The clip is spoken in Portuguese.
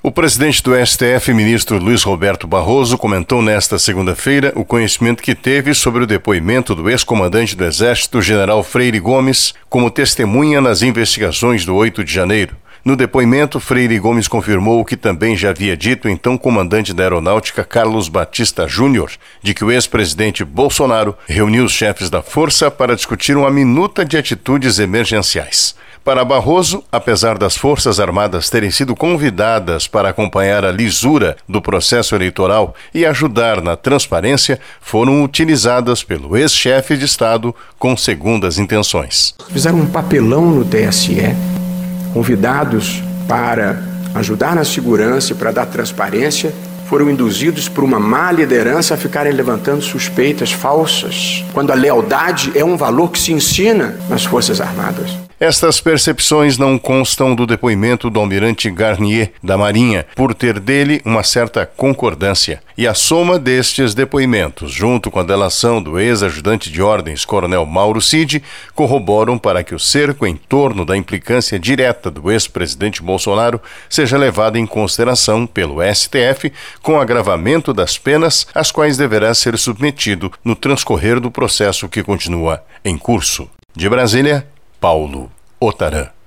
O presidente do STF, ministro Luiz Roberto Barroso, comentou nesta segunda-feira o conhecimento que teve sobre o depoimento do ex-comandante do Exército, general Freire Gomes, como testemunha nas investigações do 8 de janeiro. No depoimento, Freire Gomes confirmou o que também já havia dito o então comandante da Aeronáutica, Carlos Batista Júnior, de que o ex-presidente Bolsonaro reuniu os chefes da Força para discutir uma minuta de atitudes emergenciais. Para Barroso, apesar das Forças Armadas terem sido convidadas para acompanhar a lisura do processo eleitoral e ajudar na transparência, foram utilizadas pelo ex-chefe de Estado com segundas intenções. Fizeram um papelão no TSE, convidados para ajudar na segurança e para dar transparência, foram induzidos por uma má liderança a ficarem levantando suspeitas falsas, quando a lealdade é um valor que se ensina nas Forças Armadas. Estas percepções não constam do depoimento do almirante Garnier, da Marinha, por ter dele uma certa concordância. E a soma destes depoimentos, junto com a delação do ex-ajudante de ordens, coronel Mauro Cid, corroboram para que o cerco em torno da implicância direta do ex-presidente Bolsonaro seja levado em consideração pelo STF, com agravamento das penas, às quais deverá ser submetido no transcorrer do processo que continua em curso. De Brasília, Paulo Otarã.